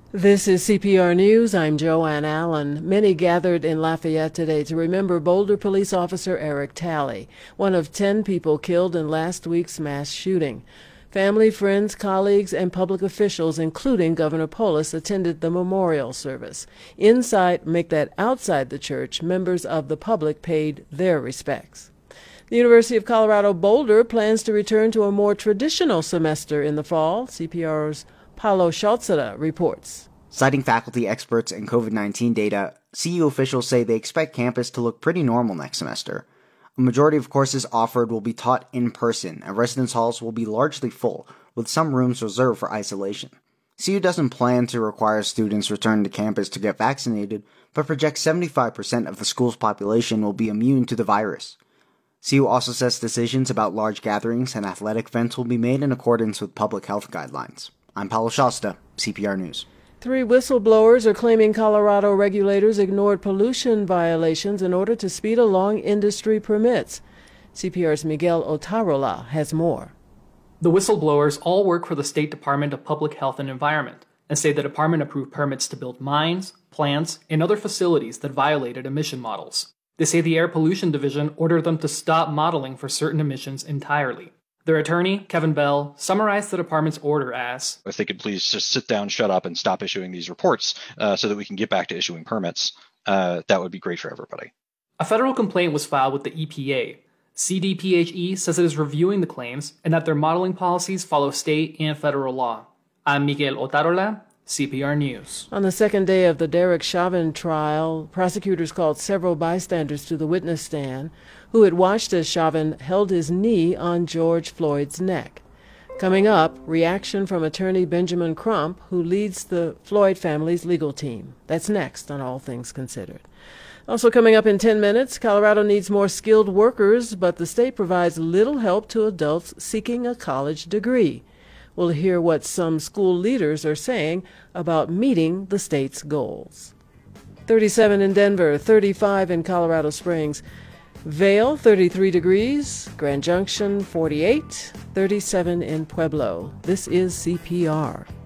This is CPR News. I'm Joanne Allen. Many gathered in Lafayette today to remember Boulder police officer Eric Talley, one of 10 people killed in last week's mass shooting. Family, friends, colleagues, and public officials, including Governor Polis, attended the memorial service. Outside the church, members of the public paid their respects. The University of Colorado Boulder plans to return to a more traditional semester in the fall. CPR's Paulo Schalzada reports. Citing faculty experts and COVID-19 data, CU officials say they expect campus to look pretty normal next semester. A majority of courses offered will be taught in person, and residence halls will be largely full, with some rooms reserved for isolation. CU doesn't plan to require students return to campus to get vaccinated, but projects 75% of the school's population will be immune to the virus. CU also says decisions about large gatherings and athletic events will be made in accordance with public health guidelines. I'm Paulo Shasta, CPR News. 3 whistleblowers are claiming Colorado regulators ignored pollution violations in order to speed along industry permits. CPR's Miguel Otarola has more. The whistleblowers all work for the State Department of Public Health and Environment and say the department approved permits to build mines, plants, and other facilities that violated emission models. They say the Air Pollution Division ordered them to stop modeling for certain emissions entirely. Their attorney, Kevin Bell, summarized the department's order as, if they could please just sit down, shut up, and stop issuing these reports so that we can get back to issuing permits, that would be great for everybody. A federal complaint was filed with the EPA. CDPHE says it is reviewing the claims and that their modeling policies follow state and federal law. I'm Miguel Otarola, CPR News. On the second day of the Derek Chauvin trial, prosecutors called several bystanders to the witness stand who had watched as Chauvin held his knee on George Floyd's neck. Coming up, reaction from attorney Benjamin Crump, who leads the Floyd family's legal team. That's next on All Things Considered. Also coming up in 10 minutes, Colorado needs more skilled workers, but the state provides little help to adults seeking a college degree. We'll hear what some school leaders are saying about meeting the state's goals. 37 in Denver, 35 in Colorado Springs. Vail, 33 degrees. Grand Junction, 48. 37 in Pueblo. This is CPR.